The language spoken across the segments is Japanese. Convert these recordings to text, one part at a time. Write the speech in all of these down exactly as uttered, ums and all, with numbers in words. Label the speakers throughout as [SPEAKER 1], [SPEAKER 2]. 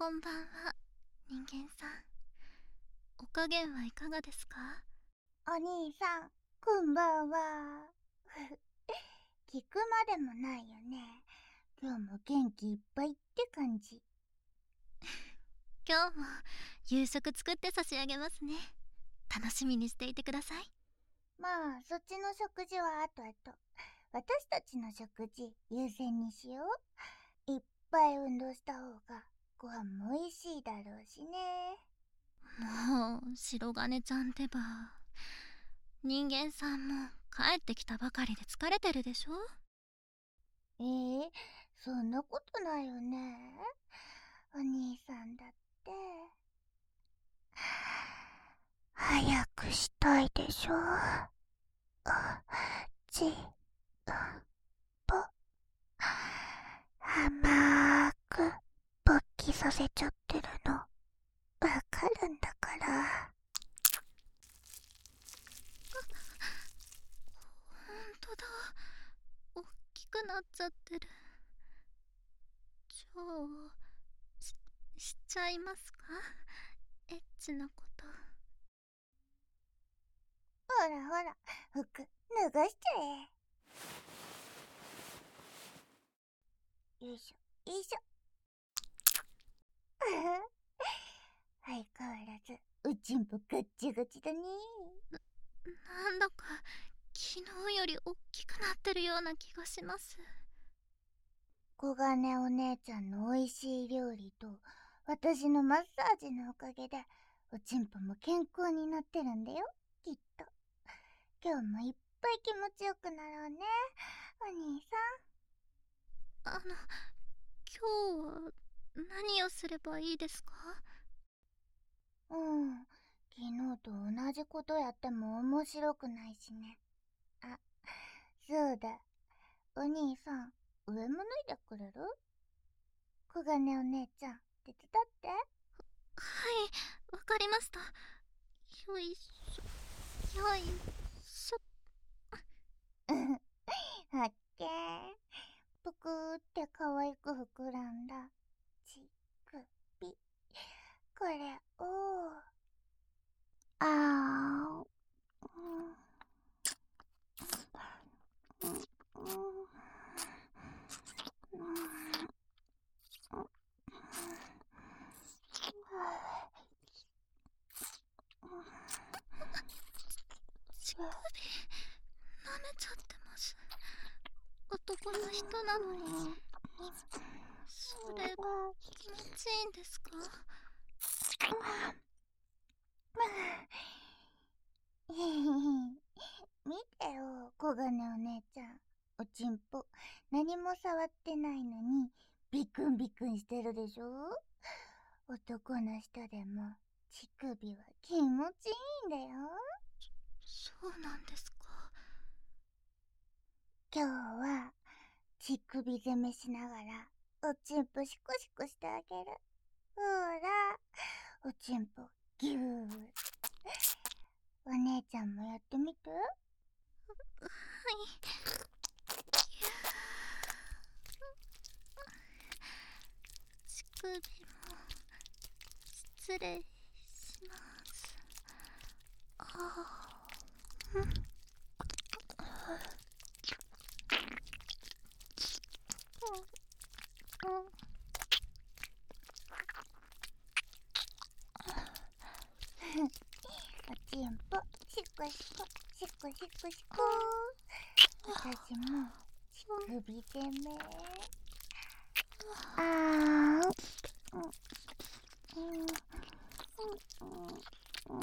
[SPEAKER 1] こんばんは、人間さん。お加減はいかがですか？
[SPEAKER 2] お兄さん、こんばんは。聞くまでもないよね。今日も元気いっぱいって感じ。
[SPEAKER 1] 今日も夕食作って差し上げますね。楽しみにしていてください。
[SPEAKER 2] まあ、そっちの食事は後々。私たちの食事優先にしよう。いっぱい運動した方がご飯も美味しいだろうしね。
[SPEAKER 1] もう白金ちゃんってば、人間さんも帰ってきたばかりで疲れてるでしょ？
[SPEAKER 2] えー、そんなことないよね。お兄さんだって。早くしたいでしょ。ち、ぽ、甘く勃起させちゃってるのわかるんだから。
[SPEAKER 1] ほんとだ、おっきくなっちゃってる。じゃあし、しちゃいますか？エッチなこと。
[SPEAKER 2] ほらほら、服脱がしちゃえ。よいしょよいしょ。相変わらずうちんぽガッチガチだね。
[SPEAKER 1] なんだか昨日より大きくなってるような気がします。
[SPEAKER 2] 小金お姉ちゃんの美味しい料理と私のマッサージのおかげでおちんぽも健康になってるんだよ、きっと。今日もいっぱい気持ちよくなろうね、お兄
[SPEAKER 1] あの、今日は何をすればいいですか？
[SPEAKER 2] さん。うん、昨日と同じことやっても面白くないしね。あ、そうだ、お兄さん、上も脱いでくれる？小金お姉ちゃん、手伝って。
[SPEAKER 1] はい、わかりました。よいしょ、よいしょ。
[SPEAKER 2] はっけー。ぷくーって可愛く膨らんだ乳首。これを、あー、うん、うん、うん、
[SPEAKER 1] 乳首、舐めちゃってます。男の人なのに。それ、気持ちいいんですか？
[SPEAKER 2] 見てよ、小金お姉ちゃん。おちんぽ、何も触ってないのに、ビクンビクンしてるでしょ？男の人でも、乳首は気持ちいいんだよ。
[SPEAKER 1] そうなんですか。
[SPEAKER 2] 今日は、乳首攻めしながら、おちんぽシコシコしてあげる。ほら、おちんぽ、ぎゅー。お姉ちゃんもやってみて。
[SPEAKER 1] はい。乳首も失礼します。ああ、うん。
[SPEAKER 2] おちんぽ、シコシコ、シコシコシコ。私も、乳首攻め。あー。うん。うん。うん。うん。うん。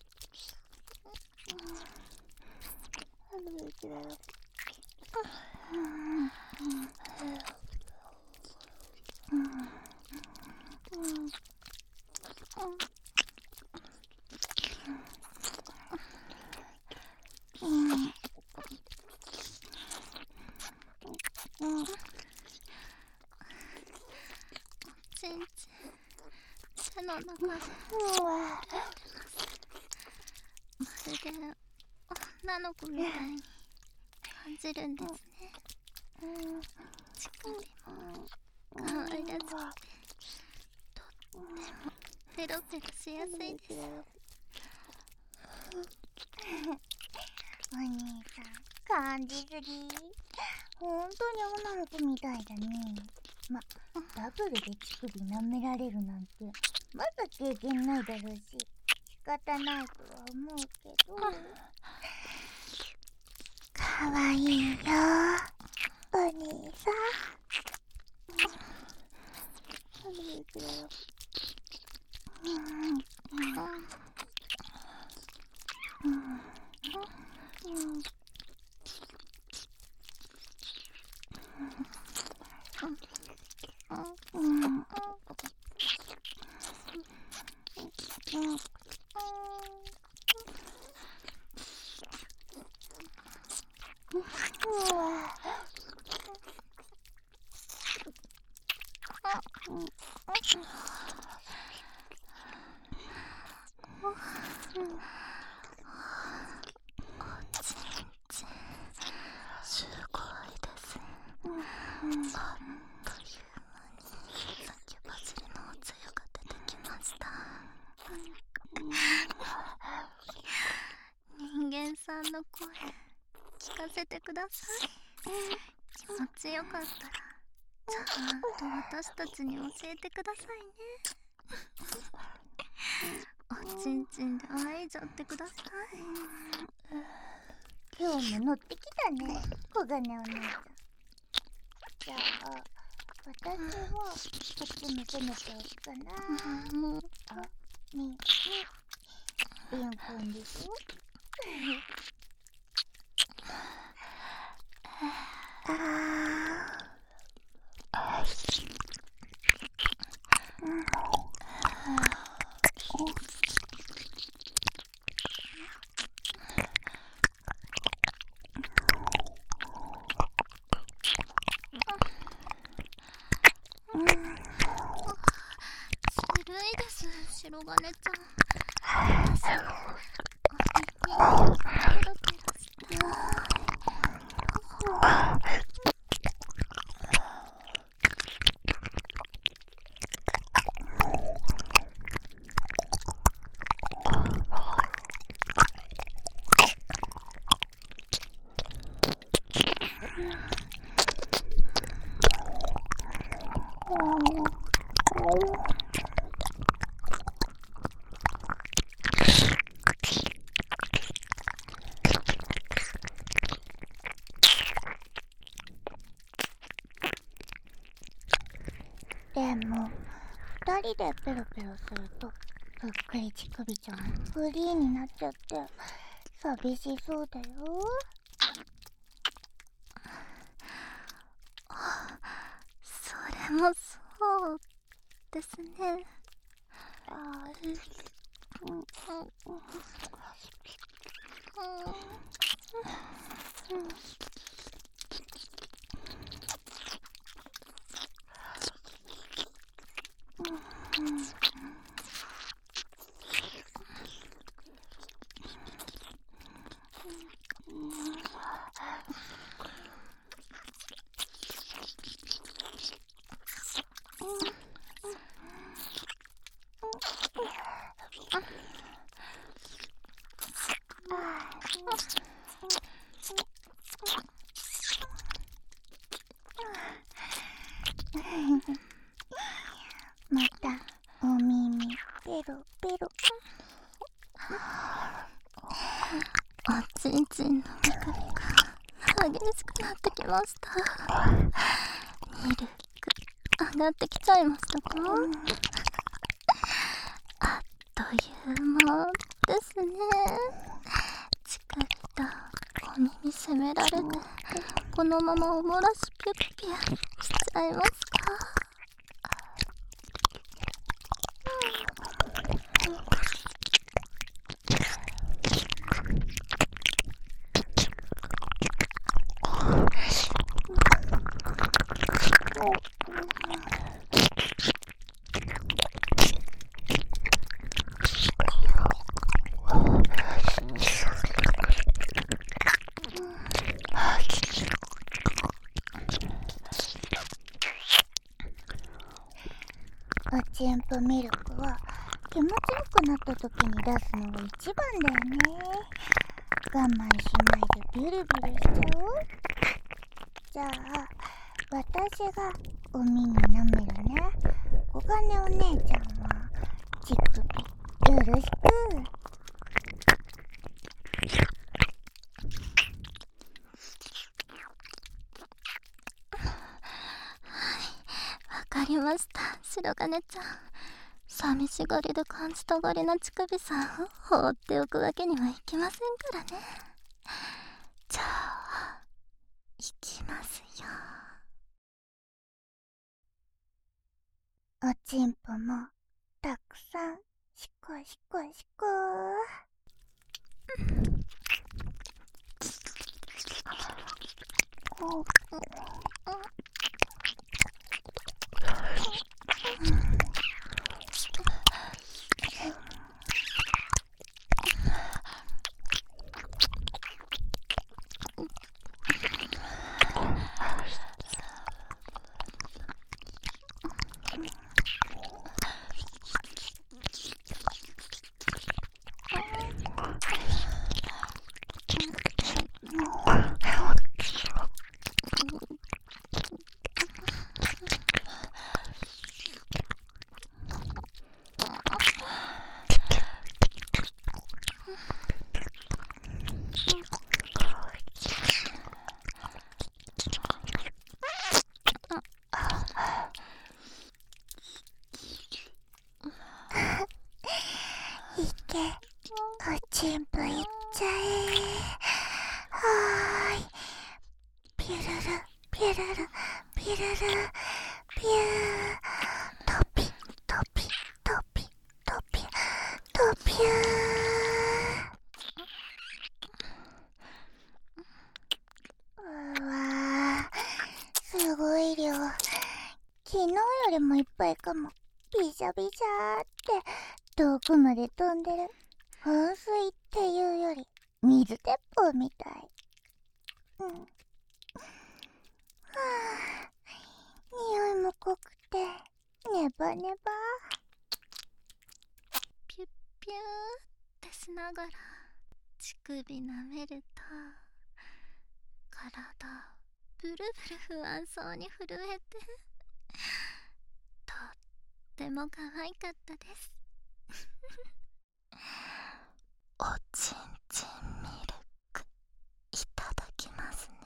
[SPEAKER 2] なんで嫌いだ。うん。うん。うん。うん。うん。
[SPEAKER 1] ちんちん、手の中で震えてます。まるで女の子みたいに感じるんですね。乳首も可愛らしくてペロペロしやすいです。
[SPEAKER 2] お兄さん、感じすぎ。ほんとに女の子みたいだね。ま、ダブルで乳首舐められるなんてまだ経験ないだろうし、仕方ないとは思うけど。かわいいよ、お兄さん。
[SPEAKER 1] すごいです。あっという間に先走りのおつゆが出てきました。人間さんの声聞かせてください。気持ちよかったらちゃんと私たちに教えてくださいね。おちんちんであえいじゃってください。
[SPEAKER 2] 今日も乗ってきたね、小金お姉さん。じゃあ私はこっちも攻めておくかな。
[SPEAKER 1] もう
[SPEAKER 2] あ、ねえねえ、レンコンでしょ。ああ、
[SPEAKER 1] ずるいです、白金ちゃん。私をペロペロして
[SPEAKER 2] でも二人でペロペロするとぷっくり乳首ちゃんフリーになっちゃって寂しそうだよ。
[SPEAKER 1] それもそうですね。
[SPEAKER 2] あー、うんうんまたお耳ペロペロ。
[SPEAKER 1] おちんちんのミルクが激しくなってきました。ミルク上がってきちゃいましたか？あっという間ですね。チクリとお耳責められてこのままおもらしピュッピュしちゃいますか？
[SPEAKER 2] おちんぽミルクは気持ちよくなった時に出すのが一番だよね。我慢しないでビリビリしちゃおう。じゃあ私がお耳舐めるね。小金お姉ちゃんは乳首よろしく。
[SPEAKER 1] わかりました、白金ちゃん。寂しがりで感じたがりな乳首さんを放っておくわけにはいきませんからね。じゃあいきますよ。
[SPEAKER 2] おちんぽもたくさんしこしこしこー。いけ、おちんぽいっちゃえ。はーい、ピュルルピュルルピュルルピュー、トピトピトピトピトピュー。うわー、すごい量。昨日よりもいっぱいかも。ビシャビシャーって遠くまで飛んでる。噴水っていうより水鉄砲みたい。うん。はあ、匂いも濃くてネバネバ。
[SPEAKER 1] ピュッピューってしながら乳首舐めると体ブルブル不安そうに震えてとっても可愛かったです。おちんちんミルクいただきますね。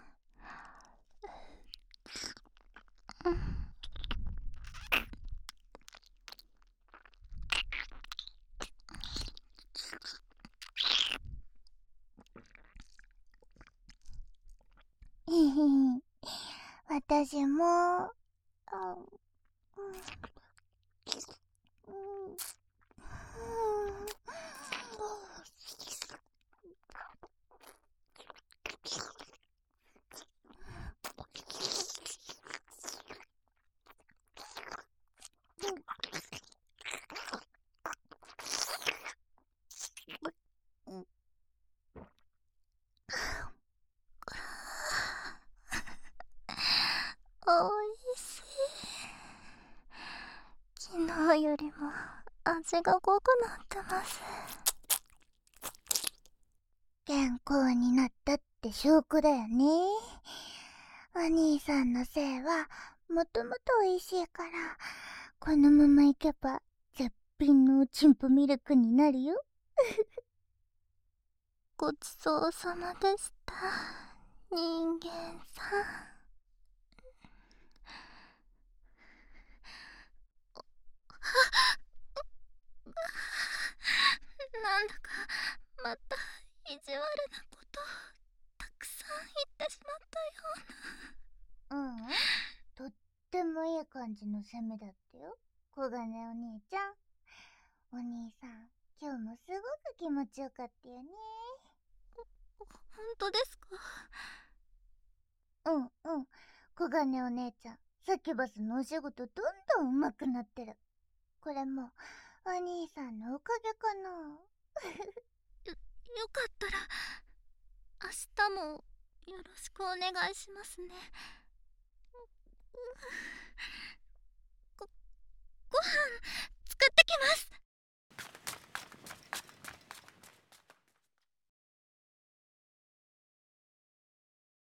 [SPEAKER 2] 私も、あ、うん、うん、
[SPEAKER 1] おいしい。昨日よりも味が濃くなってます。
[SPEAKER 2] 健康になったって証拠だよね。お兄さんのせいはもともと美味しいから、このままいけば絶品のおちんぽミルクになるよ。
[SPEAKER 1] ごちそうさまでした、人間さん。なんだかまた意地悪なことをたくさん言ってしまったような。
[SPEAKER 2] うん、とってもいい感じの攻めだったよ、小金お兄ちゃん。お兄さん、今日もすごく気持ちよかったよね。
[SPEAKER 1] ほ本当ですか？
[SPEAKER 2] うんうん、小金お姉ちゃん、サキュバスのお仕事どんどん上手くなってる。これもお兄さんのおかげかな。
[SPEAKER 1] よ、よかったら明日もよろしくお願いしますね。